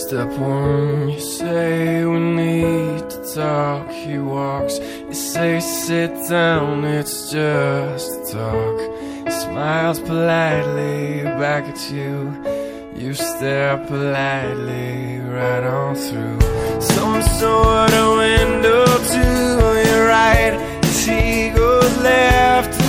Step one, you say we need to talk. He walks, you say sit down, it's just talk. He smiles politely back at you. You stare politely right on through some sort of window to your right as he goes left.